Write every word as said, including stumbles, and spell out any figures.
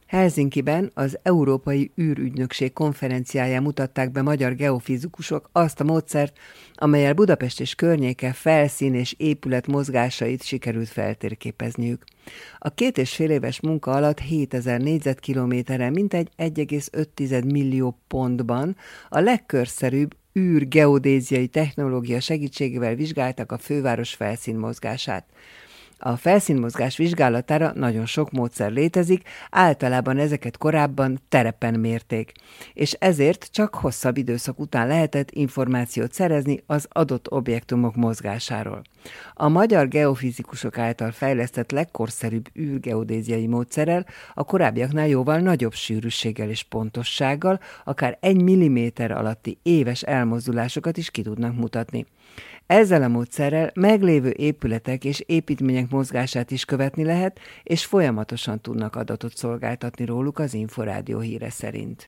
Helsinkiben az Európai űrügynökség konferenciáján mutatták be magyar geofizikusok azt a módszert, amellyel Budapest és környéke felszín és épület mozgásait sikerült feltérképezniük. A két és fél éves munka alatt hétezer négyzetkilométeren mintegy egy egész öt millió pontban a legkörszerűbb űrgeodéziai technológia segítségével vizsgálták a főváros felszínmozgását. A felszínmozgás vizsgálatára nagyon sok módszer létezik, általában ezeket korábban terepen mérték, és ezért csak hosszabb időszak után lehetett információt szerezni az adott objektumok mozgásáról. A magyar geofizikusok által fejlesztett legkorszerűbb űrgeodéziai módszerrel a korábbiaknál jóval nagyobb sűrűséggel és pontossággal, akár egy milliméter alatti éves elmozdulásokat is ki tudnak mutatni. Ezzel a módszerrel meglévő épületek és építmények mozgását is követni lehet, és folyamatosan tudnak adatot szolgáltatni róluk az Inforádió híre szerint.